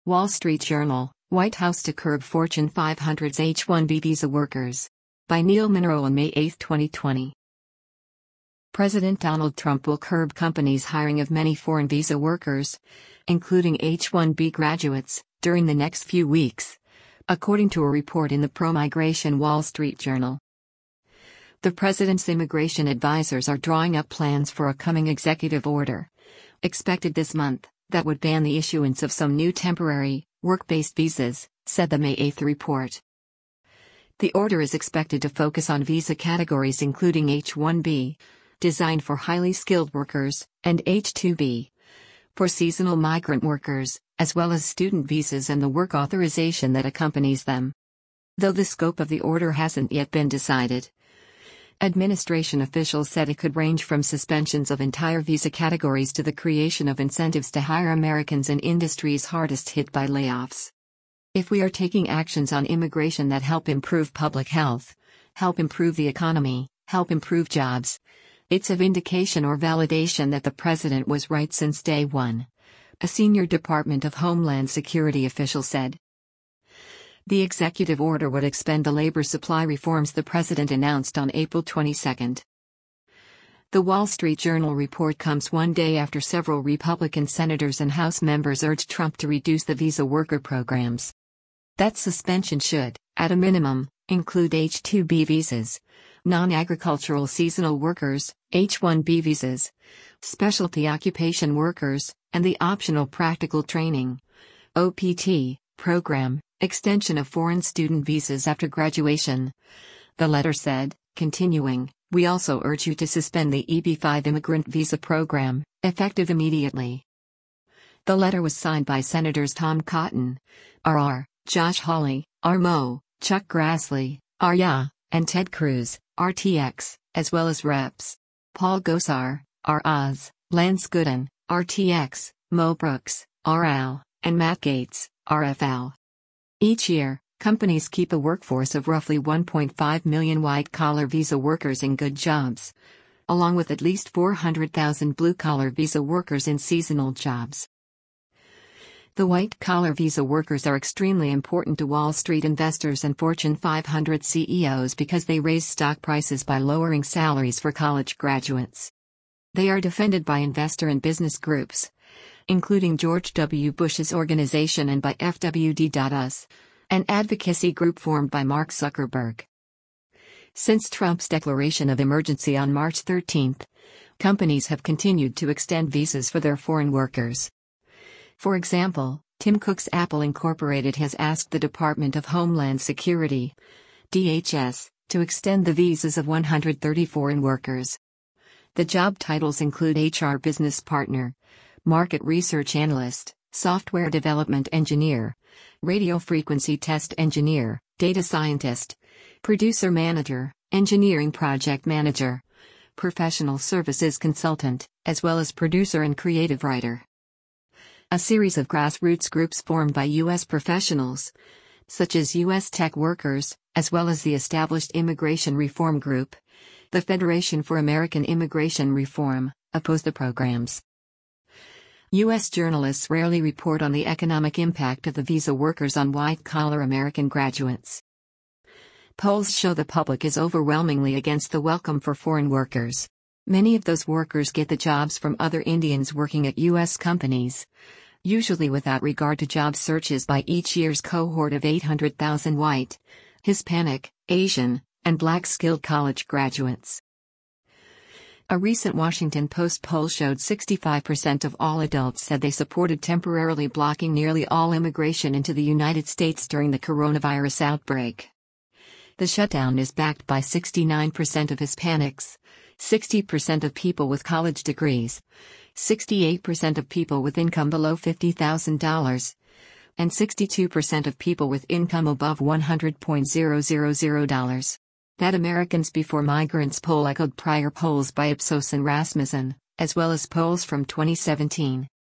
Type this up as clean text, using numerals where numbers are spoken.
Wall Street Journal, White House to curb Fortune 500's H-1B visa workers. By Neil Munro on May 8, 2020. President Donald Trump will curb companies' hiring of many foreign visa workers, including H-1B graduates, during the next few weeks, according to a report in the pro-migration Wall Street Journal. The president's immigration advisors are drawing up plans for a coming executive order, expected this month, that would ban the issuance of some new temporary, work-based visas, said the May 8 report. The order is expected to focus on visa categories including H-1B, designed for highly skilled workers, and H-2B, for seasonal migrant workers, as well as student visas and the work authorization that accompanies them. Though the scope of the order hasn't yet been decided, administration officials said it could range from suspensions of entire visa categories to the creation of incentives to hire Americans in industries hardest hit by layoffs. If we are taking actions on immigration that help improve public health, help improve the economy, help improve jobs, it's a vindication or validation that the president was right since day one, a senior Department of Homeland Security official said. The executive order would expend the labor supply reforms the president announced on April 22. The Wall Street Journal report comes one day after several Republican senators and House members urged Trump to reduce the visa worker programs. That suspension should, at a minimum, include H-2B visas, non-agricultural seasonal workers, H-1B visas, specialty occupation workers, and the optional practical training (OPT) program, extension of foreign student visas after graduation. The letter said, continuing, "We also urge you to suspend the EB-5 immigrant visa program, effective immediately." The letter was signed by Senators Tom Cotton, RR, Josh Hawley, RMO, Chuck Grassley, RYA, and Ted Cruz, RTX, as well as Reps. Paul Gosar, ROZ, Lance Gooden, RTX, Mo Brooks, RL, and Matt Gaetz, RFL. Each year, companies keep a workforce of roughly 1.5 million white-collar visa workers in good jobs, along with at least 400,000 blue-collar visa workers in seasonal jobs. The white-collar visa workers are extremely important to Wall Street investors and Fortune 500 CEOs because they raise stock prices by lowering salaries for college graduates. They are defended by investor and business groups, including George W. Bush's organization and by FWD.us, an advocacy group formed by Mark Zuckerberg. Since Trump's declaration of emergency on March 13, companies have continued to extend visas for their foreign workers. For example, Tim Cook's Apple Incorporated has asked the Department of Homeland Security, DHS, to extend the visas of 130 foreign workers. The job titles include HR business partner, market research analyst, software development engineer, radio frequency test engineer, data scientist, producer manager, engineering project manager, professional services consultant, as well as producer and creative writer. A series of grassroots groups formed by U.S. professionals, such as U.S. tech workers, as well as the established Immigration Reform Group, the Federation for American Immigration Reform, oppose the programs. U.S. journalists rarely report on the economic impact of the visa workers on white-collar American graduates. Polls show the public is overwhelmingly against the welcome for foreign workers. Many of those workers get the jobs from other Indians working at U.S. companies, usually without regard to job searches by each year's cohort of 800,000 white, Hispanic, Asian, and Black skilled college graduates. A recent Washington Post poll showed 65% of all adults said they supported temporarily blocking nearly all immigration into the United States during the coronavirus outbreak. The shutdown is backed by 69% of Hispanics, 60% of people with college degrees, 68% of people with income below $50,000, and 62% of people with income above $100,000. That Americans Before Migrants poll echoed prior polls by Ipsos and Rasmussen, as well as polls from 2017.